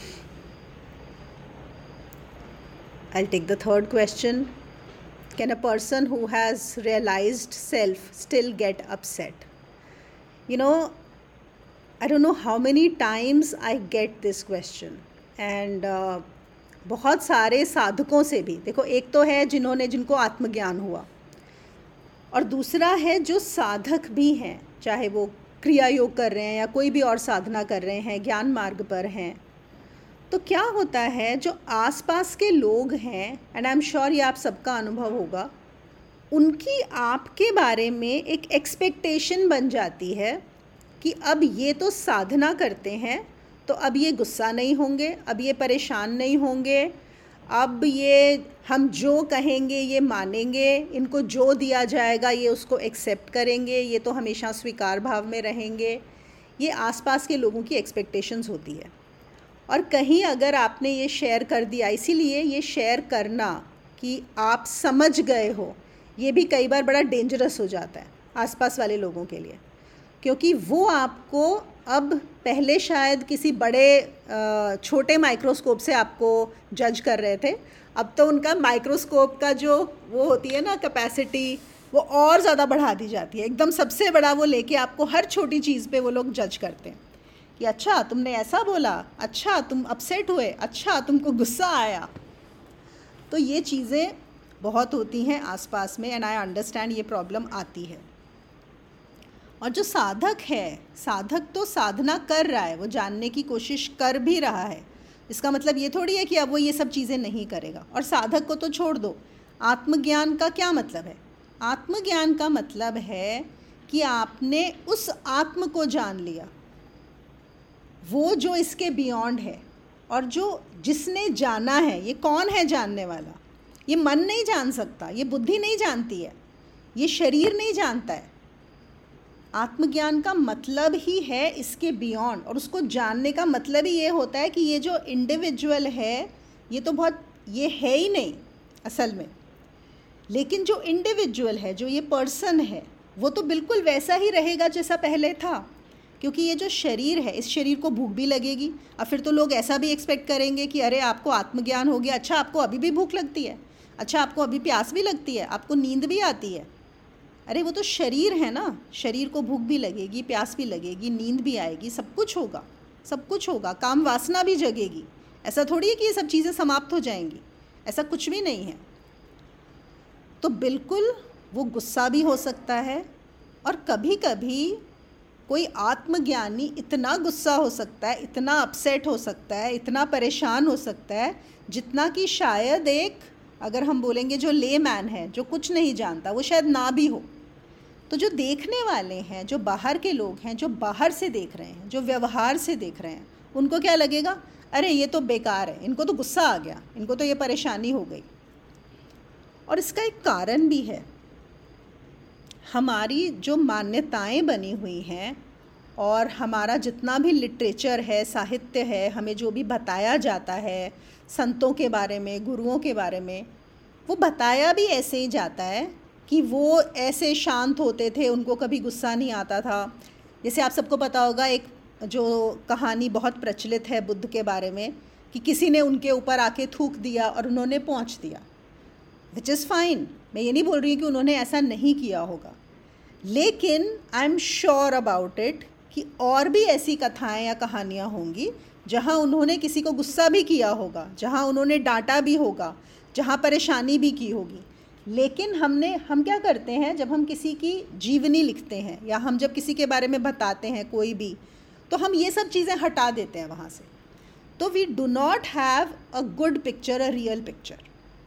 I'll take the third question. Can a person who has realized self still get upset? You know, I don't know how many times I get this question. And uh, बहुत सारे साधकों से भी, देखो एक तो है जिन्होंने जिनको आत्मज्ञान हुआ, और दूसरा है जो साधक भी हैं, चाहे वो क्रिया योग कर रहे हैं या कोई भी और साधना कर रहे हैं, ज्ञान मार्ग पर हैं। तो क्या होता है, जो आसपास के लोग हैं, एंड आई एम श्योर ये आप सबका अनुभव होगा, उनकी आपके बारे में एक एक्सपेक्टेशन बन जाती है कि अब ये तो साधना करते हैं, तो अब ये गुस्सा नहीं होंगे, अब ये परेशान नहीं होंगे, अब ये हम जो कहेंगे ये मानेंगे, इनको जो दिया जाएगा ये उसको एक्सेप्ट करेंगे, ये तो हमेशा स्वीकार भाव में रहेंगे। ये आसपास के लोगों की एक्सपेक्टेशंस होती है। और कहीं अगर आपने ये शेयर कर दिया, इसीलिए ये शेयर करना कि आप समझ गए हो, ये भी कई बार बड़ा डेंजरस हो जाता है आसपास वाले लोगों के लिए, क्योंकि वो आपको अब पहले शायद किसी बड़े छोटे माइक्रोस्कोप से आपको जज कर रहे थे, अब तो उनका माइक्रोस्कोप का जो वो होती है ना कैपेसिटी, वो और ज़्यादा बढ़ा दी जाती है। एकदम सबसे बड़ा वो लेके आपको हर छोटी चीज़ पे वो लोग जज करते हैं कि अच्छा तुमने ऐसा बोला, अच्छा तुम अपसेट हुए, अच्छा तुमको गुस्सा आया। तो ये चीज़ें बहुत होती हैं आसपास में, एंड आई अंडरस्टैंड ये प्रॉब्लम आती है। और जो साधक है, साधक तो साधना कर रहा है, वो जानने की कोशिश कर भी रहा है, इसका मतलब ये थोड़ी है कि अब वो ये सब चीज़ें नहीं करेगा। और साधक को तो छोड़ दो, आत्मज्ञान का क्या मतलब है? आत्मज्ञान का मतलब है कि आपने उस आत्म को जान लिया, वो जो इसके बियॉन्ड है, और जो जिसने जाना है, ये कौन है जानने वाला? ये मन नहीं जान सकता, ये बुद्धि नहीं जानती है, ये शरीर नहीं जानता है। आत्मज्ञान का मतलब ही है इसके बियॉन्ड, और उसको जानने का मतलब ही ये होता है कि ये जो इंडिविजुअल है ये तो बहुत ये है ही नहीं असल में, लेकिन जो इंडिविजुअल है, जो ये पर्सन है, वो तो बिल्कुल वैसा ही रहेगा जैसा पहले था। क्योंकि ये जो शरीर है, इस शरीर को भूख भी लगेगी, और फिर तो लोग ऐसा भी एक्सपेक्ट करेंगे कि अरे आपको आत्मज्ञान हो गया, अच्छा आपको अभी भी भूख लगती है, अच्छा आपको अभी प्यास भी लगती है, आपको नींद भी आती है। अरे वो तो शरीर है ना, शरीर को भूख भी लगेगी, प्यास भी लगेगी, नींद भी आएगी, सब कुछ होगा, सब कुछ होगा, काम वासना भी जगेगी। ऐसा थोड़ी है कि ये सब चीज़ें समाप्त हो जाएंगी, ऐसा कुछ भी नहीं है। तो बिल्कुल वो गुस्सा भी हो सकता है, और कभी कभी कोई आत्मज्ञानी इतना गुस्सा हो सकता है, इतना अपसेट हो सकता है, इतना परेशान हो सकता है, जितना कि शायद एक अगर हम बोलेंगे जो ले मैन है, जो कुछ नहीं जानता, वो शायद ना भी हो। तो जो देखने वाले हैं, जो बाहर के लोग हैं, जो बाहर से देख रहे हैं, जो व्यवहार से देख रहे हैं, उनको क्या लगेगा, अरे ये तो बेकार है, इनको तो गुस्सा आ गया, इनको तो ये परेशानी हो गई। और इसका एक कारण भी है, हमारी जो मान्यताएं बनी हुई हैं और हमारा जितना भी लिटरेचर है, साहित्य है, हमें जो भी बताया जाता है संतों के बारे में, गुरुओं के बारे में, वो बताया भी ऐसे ही जाता है कि वो ऐसे शांत होते थे, उनको कभी गुस्सा नहीं आता था। जैसे आप सबको पता होगा, एक जो कहानी बहुत प्रचलित है बुद्ध के बारे में, कि किसी ने उनके ऊपर आके थूक दिया और उन्होंने पहुंच दिया, विच इज़ फाइन। मैं ये नहीं बोल रही कि उन्होंने ऐसा नहीं किया होगा, लेकिन I am sure about it कि और भी ऐसी कथाएं या कहानियाँ होंगी जहाँ उन्होंने किसी को गुस्सा भी किया होगा, जहाँ उन्होंने डांटा भी होगा, जहाँ परेशानी भी की होगी। लेकिन हमने हम क्या करते हैं, जब हम किसी की जीवनी लिखते हैं या हम जब किसी के बारे में बताते हैं कोई भी, तो हम ये सब चीज़ें हटा देते हैं वहाँ से। तो we do not have a good picture, a real picture.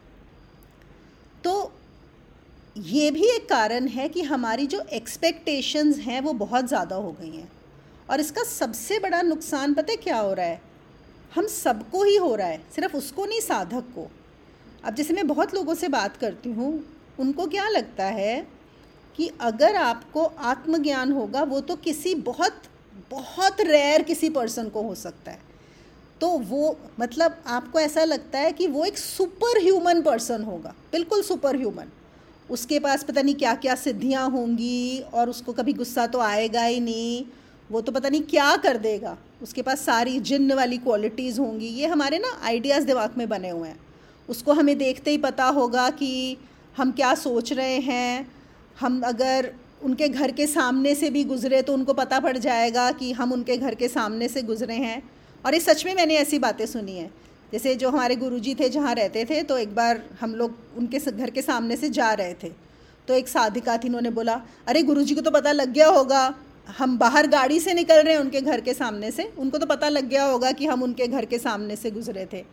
तो ये भी एक कारण है कि हमारी जो एक्सपेक्टेशंस हैं वो बहुत ज़्यादा हो गई हैं। और इसका सबसे बड़ा नुकसान पता है क्या हो रहा है, हम सबको ही हो रहा है, सिर्फ उसको नहीं, साधक को। अब जैसे मैं बहुत लोगों से बात करती हूँ, उनको क्या लगता है कि अगर आपको आत्मज्ञान होगा वो तो किसी बहुत बहुत रेयर किसी पर्सन को हो सकता है। तो वो मतलब आपको ऐसा लगता है कि वो एक सुपर ह्यूमन पर्सन होगा, बिल्कुल सुपर ह्यूमन। उसके पास पता नहीं क्या क्या सिद्धियाँ होंगी और उसको कभी गुस्सा तो आएगा ही नहीं, वो तो पता नहीं क्या कर देगा, उसके पास सारी जिन्न वाली क्वालिटीज़ होंगी। ये हमारे ना आइडियाज़ दिमाग में बने हुए हैं। उसको हमें देखते ही पता होगा कि हम क्या सोच रहे हैं। हम अगर उनके घर के सामने से भी गुज़रे तो उनको पता पड़ जाएगा कि हम उनके घर के सामने से गुज़रे हैं। और ये सच में मैंने ऐसी बातें सुनी हैं। जैसे जो हमारे गुरुजी थे जहाँ रहते थे, तो एक बार हम लोग उनके घर के सामने से जा रहे थे, तो एक साधिका थी, उन्होंने बोला, अरे गुरुजी को तो पता लग गया होगा, हम बाहर गाड़ी से निकल रहे हैं उनके घर के सामने से, उनको तो पता लग गया होगा कि हम उनके घर के सामने से गुज़रे थे।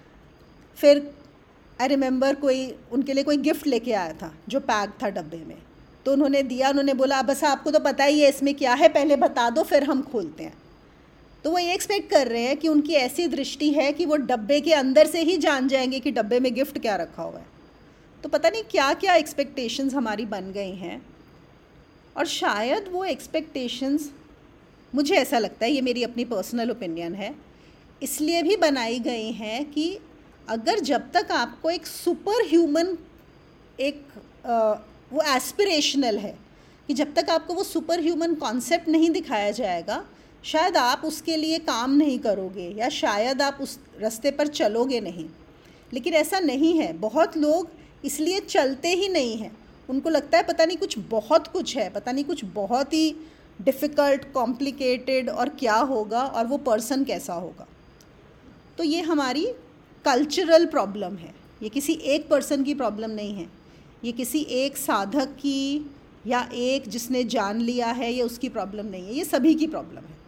फिर आई रिमेंबर कोई उनके लिए कोई गिफ्ट लेके आया था जो पैक था डब्बे में, तो उन्होंने दिया। उन्होंने बोला, बस आपको तो पता ही है इसमें क्या है, पहले बता दो फिर हम खोलते हैं। तो वो ये एक्सपेक्ट कर रहे हैं कि उनकी ऐसी दृष्टि है कि वो डब्बे के अंदर से ही जान जाएंगे कि डब्बे में गिफ्ट क्या रखा हुआ है। तो पता नहीं क्या क्या एक्सपेक्टेशंस हमारी बन गई हैं। और शायद वो एक्सपेक्टेशंस, मुझे ऐसा लगता है, ये मेरी अपनी पर्सनल ओपिनियन है, इसलिए भी बनाई गई हैं कि अगर जब तक आपको एक सुपर ह्यूमन, एक आ, वो एस्पिरेशनल है कि जब तक आपको वो सुपर ह्यूमन कॉन्सेप्ट नहीं दिखाया जाएगा, शायद आप उसके लिए काम नहीं करोगे या शायद आप उस रास्ते पर चलोगे नहीं। लेकिन ऐसा नहीं है। बहुत लोग इसलिए चलते ही नहीं हैं। उनको लगता है पता नहीं कुछ बहुत कुछ है, पता नहीं कुछ बहुत ही डिफ़िकल्ट, कॉम्प्लिकेटेड और क्या होगा और वो पर्सन कैसा होगा। तो ये हमारी कल्चरल प्रॉब्लम है। ये किसी एक पर्सन की प्रॉब्लम नहीं है, ये किसी एक साधक की या एक जिसने जान लिया है, ये उसकी प्रॉब्लम नहीं है, ये सभी की प्रॉब्लम है।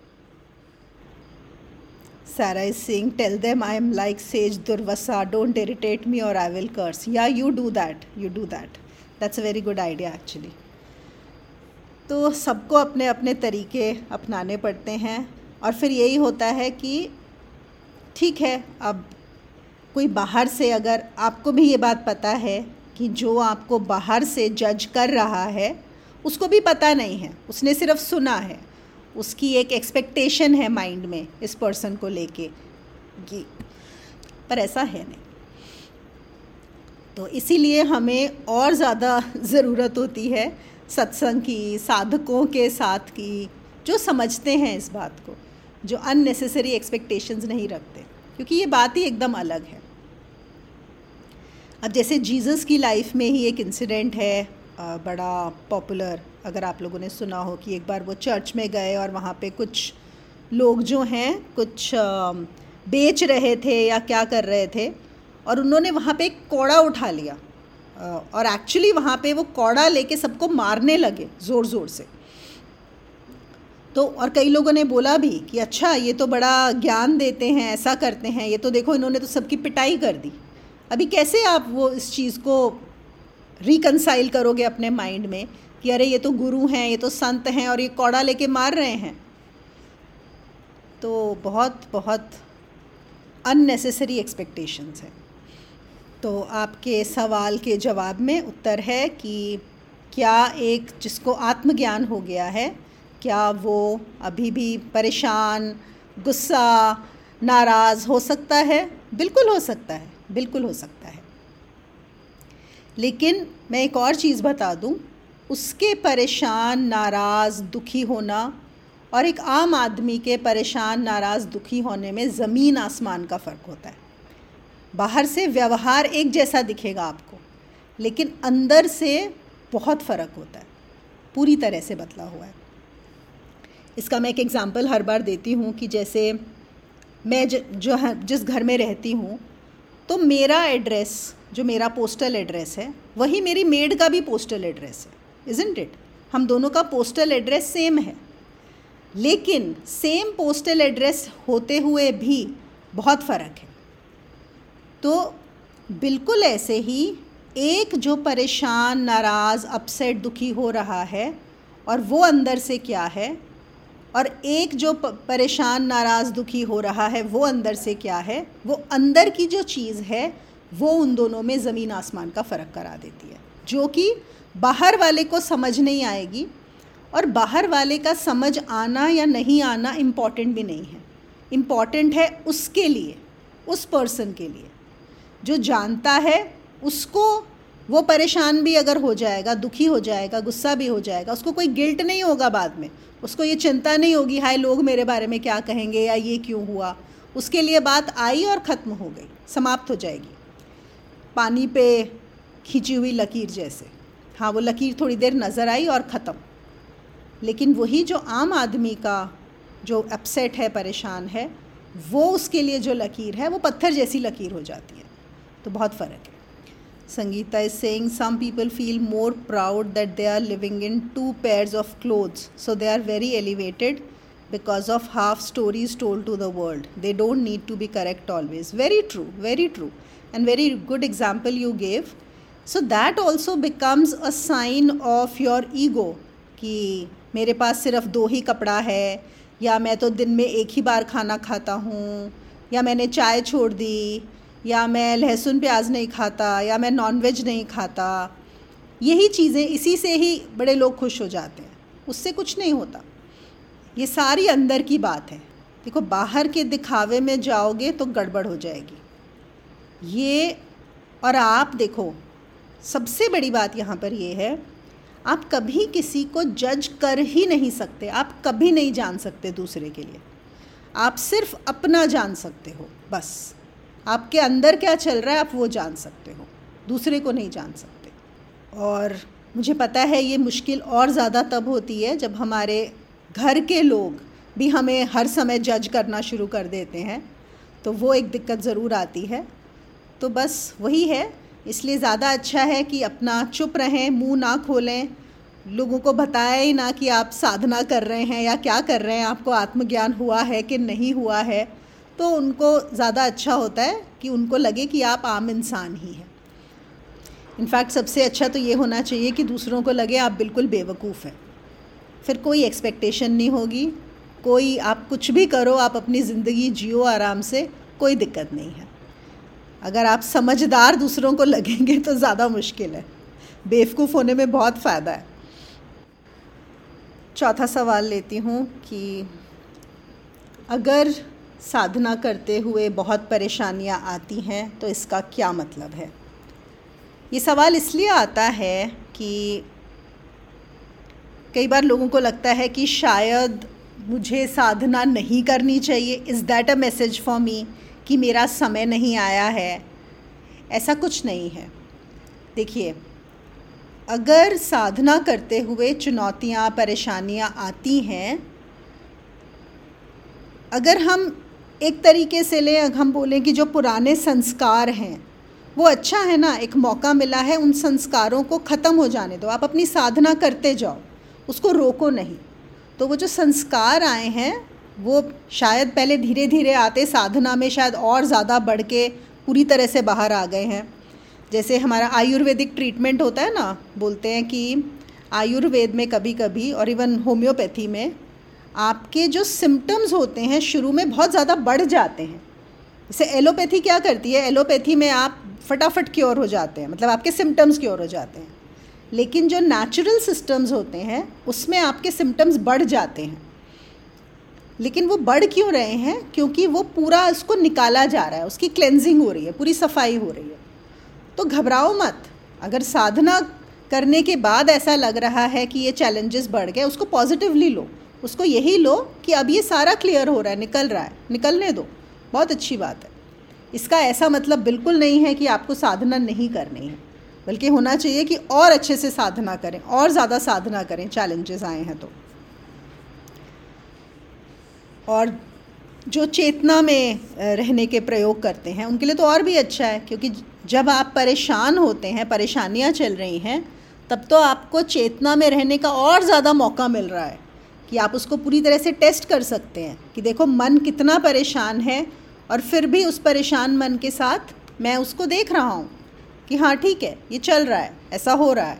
Sarah is saying, tell them I am like sage Durvasa, don't irritate me or I will curse. Yeah, you do that, you do that. That's a very good idea actually. तो सबको अपने अपने तरीके अपनाने पड़ते हैं और फिर यही होता है कि ठीक है, अब कोई बाहर से, अगर आपको भी ये बात पता है कि जो आपको बाहर से जज कर रहा है उसको भी पता नहीं है, उसने सिर्फ सुना है, उसकी एक एक्सपेक्टेशन है माइंड में इस पर्सन को लेके कि, पर ऐसा है नहीं। तो इसीलिए हमें और ज़्यादा ज़रूरत होती है सत्संग की, साधकों के साथ की, जो समझते हैं इस बात को, जो अननेसेसरी एक्सपेक्टेशंस नहीं रखते, क्योंकि ये बात ही एकदम अलग है। अब जैसे जीसस की लाइफ में ही एक इंसिडेंट है बड़ा पॉपुलर, अगर आप लोगों ने सुना हो, कि एक बार वो चर्च में गए और वहाँ पे कुछ लोग जो हैं कुछ बेच रहे थे या क्या कर रहे थे, और उन्होंने वहाँ पे एक कौड़ा उठा लिया और एक्चुअली वहाँ पे वो कौड़ा लेके सबको मारने लगे ज़ोर ज़ोर से। तो और कई लोगों ने बोला भी कि अच्छा, ये तो बड़ा ज्ञान देते हैं, ऐसा करते हैं, ये तो देखो इन्होंने तो सबकी पिटाई कर दी। अभी कैसे आप वो इस चीज़ को रिकंसाइल करोगे अपने माइंड में कि अरे ये तो गुरु हैं, ये तो संत हैं और ये कौड़ा लेके मार रहे हैं? तो बहुत बहुत अननेसेसरी एक्सपेक्टेशंस हैं। तो आपके सवाल के जवाब में उत्तर है कि क्या एक जिसको आत्मज्ञान हो गया है, क्या वो अभी भी परेशान, गुस्सा, नाराज़ हो सकता है? बिल्कुल हो सकता है, बिल्कुल हो सकता है। लेकिन मैं एक और चीज़ बता दूं, उसके परेशान, नाराज़, दुखी होना और एक आम आदमी के परेशान, नाराज़, दुखी होने में ज़मीन आसमान का फ़र्क होता है। बाहर से व्यवहार एक जैसा दिखेगा आपको, लेकिन अंदर से बहुत फ़र्क होता है, पूरी तरह से बदला हुआ है। इसका मैं एक एग्ज़ाम्पल हर बार देती हूँ कि जैसे मैं ज, जो है जिस घर में रहती हूँ, तो मेरा एड्रेस, जो मेरा पोस्टल एड्रेस है, वही मेरी मेड का भी पोस्टल एड्रेस है, इज़न्ट इट? हम दोनों का पोस्टल एड्रेस सेम है, लेकिन सेम पोस्टल एड्रेस होते हुए भी बहुत फ़र्क है। तो बिल्कुल ऐसे ही एक जो परेशान, नाराज़, अपसेट, दुखी हो रहा है और वो अंदर से क्या है, और एक जो परेशान, नाराज़, दुखी हो रहा है वो अंदर से क्या है, वो अंदर की जो चीज़ है वो उन दोनों में ज़मीन आसमान का फ़र्क करा देती है, जो कि बाहर वाले को समझ नहीं आएगी। और बाहर वाले का समझ आना या नहीं आना इम्पॉर्टेंट भी नहीं है, इम्पॉर्टेंट है उसके लिए, उस पर्सन के लिए जो जानता है। उसको वो परेशान भी अगर हो जाएगा, दुखी हो जाएगा, गुस्सा भी हो जाएगा, उसको कोई गिल्ट नहीं होगा बाद में, उसको ये चिंता नहीं होगी हाय लोग मेरे बारे में क्या कहेंगे या ये क्यों हुआ। उसके लिए बात आई और ख़त्म हो गई, समाप्त हो जाएगी, पानी पे खींची हुई लकीर जैसे। हाँ, वो लकीर थोड़ी देर नज़र आई और ख़त्म। लेकिन वही जो आम आदमी का जो अपसेट है, परेशान है, वो उसके लिए जो लकीर है वो पत्थर जैसी लकीर हो जाती है। तो बहुत फ़र्क है। Sangeeta is saying some people feel more proud that they are living in two pairs of clothes, so they are very elevated because of half stories told to the world. They don't need to be correct always. Very true, very true, and very good example you gave. So that also becomes a sign of your ego कि मेरे पास सिर्फ दो ही कपड़ा है, या मैं तो दिन में एक ही बार खाना खाता हूँ, या मैंने चाय छोड़ दी, या मैं लहसुन प्याज नहीं खाता, या मैं नॉनवेज नहीं खाता। यही चीज़ें, इसी से ही बड़े लोग खुश हो जाते हैं, उससे कुछ नहीं होता। ये सारी अंदर की बात है। देखो, बाहर के दिखावे में जाओगे तो गड़बड़ हो जाएगी ये। और आप देखो, सबसे बड़ी बात यहाँ पर ये है, आप कभी किसी को जज कर ही नहीं सकते, आप कभी नहीं जान सकते दूसरे के लिए। आप सिर्फ अपना जान सकते हो, बस आपके अंदर क्या चल रहा है आप वो जान सकते हो, दूसरे को नहीं जान सकते। और मुझे पता है ये मुश्किल और ज़्यादा तब होती है जब हमारे घर के लोग भी हमें हर समय जज करना शुरू कर देते हैं, तो वो एक दिक्कत ज़रूर आती है। तो बस वही है, इसलिए ज़्यादा अच्छा है कि अपना चुप रहें, मुंह ना खोलें, लोगों को बताएं ही ना कि आप साधना कर रहे हैं या क्या कर रहे हैं, आपको आत्मज्ञान हुआ है कि नहीं हुआ है। तो उनको ज़्यादा अच्छा होता है कि उनको लगे कि आप आम इंसान ही हैं। इनफैक्ट सबसे अच्छा तो ये होना चाहिए कि दूसरों को लगे आप बिल्कुल बेवकूफ़ हैं, फिर कोई एक्सपेक्टेशन नहीं होगी, कोई आप कुछ भी करो, आप अपनी ज़िंदगी जियो आराम से, कोई दिक्कत नहीं है। अगर आप समझदार दूसरों को लगेंगे तो ज़्यादा मुश्किल है, बेवकूफ़ होने में बहुत फ़ायदा है। चौथा सवाल लेती हूँ कि अगर साधना करते हुए बहुत परेशानियाँ आती हैं तो इसका क्या मतलब है। ये सवाल इसलिए आता है कि कई बार लोगों को लगता है कि शायद मुझे साधना नहीं करनी चाहिए। Is that a message for me कि मेरा समय नहीं आया है? ऐसा कुछ नहीं है। देखिए, अगर साधना करते हुए चुनौतियाँ, परेशानियाँ आती हैं, अगर हम एक तरीके से लें, हम बोलें कि जो पुराने संस्कार हैं वो अच्छा है ना, एक मौका मिला है, उन संस्कारों को ख़त्म हो जाने दो, आप अपनी साधना करते जाओ, उसको रोको नहीं। तो वो जो संस्कार आए हैं वो शायद पहले धीरे धीरे आते, साधना में शायद और ज़्यादा बढ़ के पूरी तरह से बाहर आ गए हैं। जैसे हमारा आयुर्वेदिक ट्रीटमेंट होता है ना, बोलते हैं कि आयुर्वेद में कभी कभी और इवन होम्योपैथी में आपके जो सिम्टम्स होते हैं शुरू में बहुत ज़्यादा बढ़ जाते हैं। जैसे एलोपैथी क्या करती है, एलोपैथी में आप फटाफट क्योर हो जाते हैं, मतलब आपके सिम्टम्स क्योर हो जाते हैं। लेकिन जो नेचुरल सिस्टम्स होते हैं उसमें आपके सिम्टम्स बढ़ जाते हैं। लेकिन वो बढ़ क्यों रहे हैं? क्योंकि वो पूरा उसको निकाला जा रहा है, उसकी क्लेंजिंग हो रही है, पूरी सफाई हो रही है। तो घबराओ मत। अगर साधना करने के बाद ऐसा लग रहा है कि ये चैलेंजेस बढ़ गए, उसको पॉजिटिवली लो, उसको यही लो कि अब ये सारा क्लियर हो रहा है, निकल रहा है, निकलने दो, बहुत अच्छी बात है। इसका ऐसा मतलब बिल्कुल नहीं है कि आपको साधना नहीं करनी है, बल्कि होना चाहिए कि और अच्छे से साधना करें, और ज़्यादा साधना करें चैलेंजेस आए हैं तो। और जो चेतना में रहने के प्रयोग करते हैं उनके लिए तो और भी अच्छा है, क्योंकि जब आप परेशान होते हैं, परेशानियां चल रही हैं, तब तो आपको चेतना में रहने का और ज़्यादा मौका मिल रहा है कि आप उसको पूरी तरह से टेस्ट कर सकते हैं कि देखो मन कितना परेशान है, और फिर भी उस परेशान मन के साथ मैं उसको देख रहा हूँ कि हाँ ठीक है, ये चल रहा है, ऐसा हो रहा है।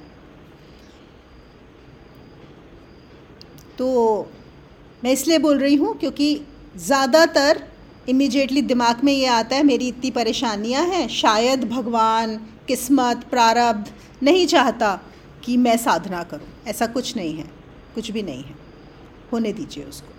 तो मैं इसलिए बोल रही हूँ क्योंकि ज़्यादातर इमीडिएटली दिमाग में ये आता है मेरी इतनी परेशानियाँ हैं, शायद भगवान, किस्मत, प्रारब्ध नहीं चाहता कि मैं साधना करूँ। ऐसा कुछ नहीं है, कुछ भी नहीं है, होने दीजिए उसको।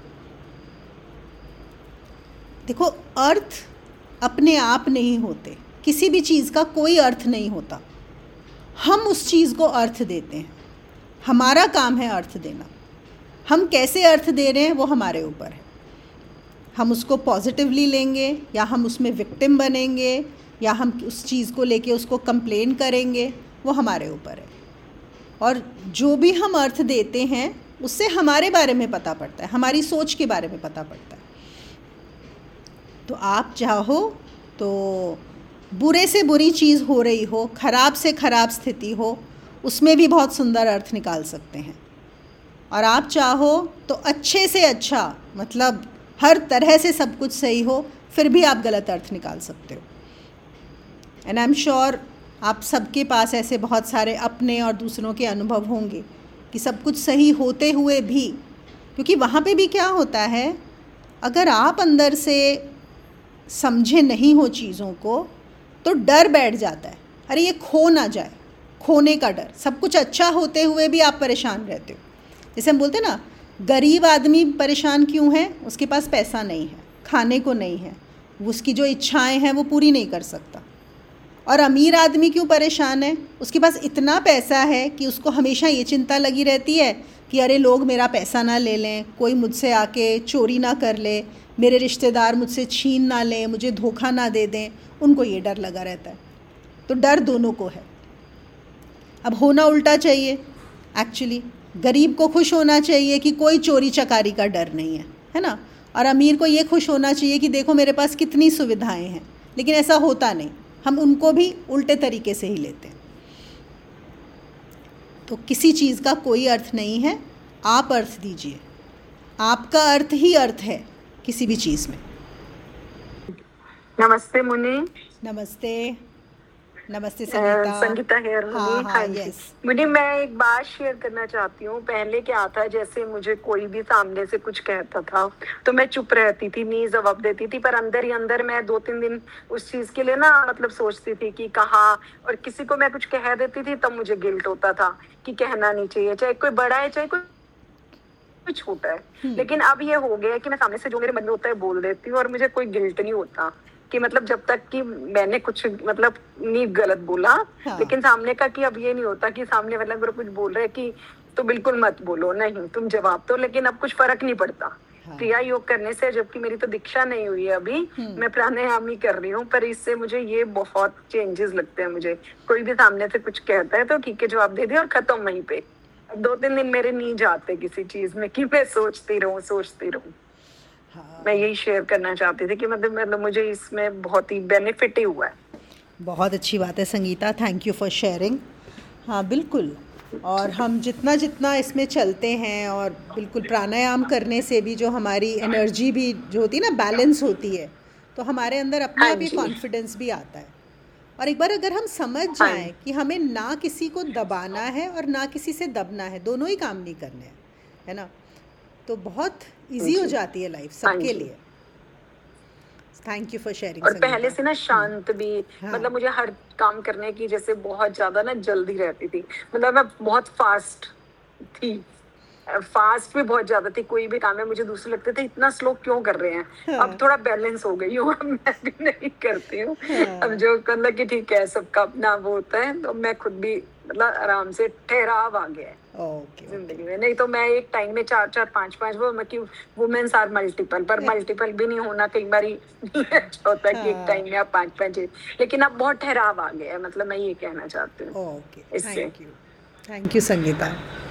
देखो, अर्थ अपने आप नहीं होते, किसी भी चीज़ का कोई अर्थ नहीं होता, हम उस चीज़ को अर्थ देते हैं। हमारा काम है अर्थ देना। हम कैसे अर्थ दे रहे हैं वो हमारे ऊपर है। हम उसको पॉजिटिवली लेंगे या हम उसमें विक्टिम बनेंगे या हम उस चीज़ को लेके उसको कंप्लेन करेंगे, वो हमारे ऊपर है। और जो भी हम अर्थ देते हैं उससे हमारे बारे में पता पड़ता है, हमारी सोच के बारे में पता पड़ता है। तो आप चाहो तो बुरे से बुरी चीज़ हो रही हो, ख़राब से ख़राब स्थिति हो, उसमें भी बहुत सुंदर अर्थ निकाल सकते हैं। और आप चाहो तो अच्छे से अच्छा, मतलब हर तरह से सब कुछ सही हो, फिर भी आप गलत अर्थ निकाल सकते हो। एंड आई एम श्योर आप सबके पास ऐसे बहुत सारे अपने और दूसरों के अनुभव होंगे कि सब कुछ सही होते हुए भी, क्योंकि वहाँ पे भी क्या होता है, अगर आप अंदर से समझे नहीं हो चीज़ों को तो डर बैठ जाता है, अरे ये खो ना जाए, खोने का डर। सब कुछ अच्छा होते हुए भी आप परेशान रहते हो। जैसे हम बोलते हैं ना, गरीब आदमी परेशान क्यों है? उसके पास पैसा नहीं है, खाने को नहीं है, उसकी जो इच्छाएं हैं वो पूरी नहीं कर सकता। और अमीर आदमी क्यों परेशान है? उसके पास इतना पैसा है कि उसको हमेशा ये चिंता लगी रहती है कि अरे लोग मेरा पैसा ना ले लें, कोई मुझसे आके चोरी ना कर ले, मेरे रिश्तेदार मुझसे छीन ना लें, मुझे धोखा ना दे दें, उनको ये डर लगा रहता है। तो डर दोनों को है। अब होना उल्टा चाहिए एक्चुअली, गरीब को खुश होना चाहिए कि कोई चोरी चकारी का डर नहीं है, है ना। और अमीर को ये खुश होना चाहिए कि देखो मेरे पास कितनी सुविधाएं हैं। लेकिन ऐसा होता नहीं, हम उनको भी उल्टे तरीके से ही लेते हैं। तो किसी चीज़ का कोई अर्थ नहीं है, आप अर्थ दीजिए। आपका अर्थ ही अर्थ है किसी भी चीज़ में। नमस्ते मुनि। नमस्ते नमस्ते संगीता। संगीता हेयर मुनि। हाँ, हाँ, यस मुनि, मैं एक बात शेयर करना चाहती हूँ। पहले क्या था, जैसे मुझे कोई भी सामने से कुछ कहता था तो मैं चुप रहती थी, नहीं जवाब देती थी, पर अंदर ही अंदर मैं दो तीन दिन उस चीज के लिए ना मतलब सोचती थी कि कहा, और किसी को मैं कुछ कह देती थी तब मुझे गिल्ट होता था कि कहना नहीं चाहिए, चाहे कोई बड़ा है चाहे कोई छोटा है। लेकिन अब ये हो गया है कि मैं सामने से जो मेरे मन में होता है बोल देती हूँ, और मुझे कोई गिल्ट नहीं होता कि मतलब जब तक कि मैंने कुछ मतलब नहीं गलत बोला। हाँ। लेकिन सामने का कि अब ये नहीं होता कि सामने वाला अगर कुछ बोल रहा है कि तो बिल्कुल मत बोलो, नहीं तुम जवाब दो। लेकिन अब कुछ फर्क नहीं पड़ता। हाँ। क्रिया योग करने से, जबकि मेरी तो दीक्षा नहीं हुई है अभी, मैं प्राणायाम ही कर रही हूँ, पर इससे मुझे ये बहुत चेंजेस लगते हैं। मुझे कोई भी सामने से कुछ कहता है तो ठीक है जवाब दे दिया और खत्म वहीं पे। अब दो तीन दिन मेरे नहीं जाते किसी चीज में कि मैं सोचती रहूं सोचती रहूं। हाँ। मैं यही शेयर करना चाहती थी कि मतलब मतलब मुझे इसमें बहुत ही बेनिफिट ही हुआ है। बहुत अच्छी बात है Sangeeta, thank you for sharing. हाँ बिल्कुल, और हम जितना जितना इसमें चलते हैं, और बिल्कुल प्राणायाम करने से भी जो हमारी एनर्जी भी जो होती है ना, बैलेंस होती है, तो हमारे अंदर अपने हाँ आप ये जी। कॉन्फिडेंस भी आता है। और एक बार अगर हम समझ हाँ जाएं कि हमें ना किसी को दबाना है और ना किसी से दबना है, दोनों ही काम नहीं करने हैं, है ना, तो बहुत इजी हो जी। जाती है लाइफ हाँ सबके जी। लिए। थैंक यू फॉर शेयरिंग और पहले संगीता। से ना शांत भी, हाँ। मतलब मुझे हर काम करने की जैसे बहुत ज्यादा ना जल्दी रहती थी, मतलब मैं बहुत फास्ट थी, फास्ट भी बहुत ज्यादा थी। कोई भी काम है मुझे दूसरे लगते थे इतना स्लो क्यों कर रहे हैं। अब हाँ। थोड़ा बैलेंस हो गई हूँ, अब मैं भी नहीं करती हूँ। अब हाँ। जो मतलब कि ठीक है सबका अपना वो होता है, तो मैं खुद भी मतलब आराम से ठहराव आ गया है ओके जिंदगी ओके। में। नहीं तो मैं एक टाइम में चार चार पांच पांच वो मैं कि वुमेन्स आर मल्टीपल, पर मल्टीपल भी नहीं होना कई बार अच्छा होता है कि एक हाँ। टाइम में आप पांच पांच, लेकिन अब बहुत ठहराव आ गया है, मतलब मैं ये कहना चाहती हूँ ओके, इससे। Thank you, thank you Sangeeta.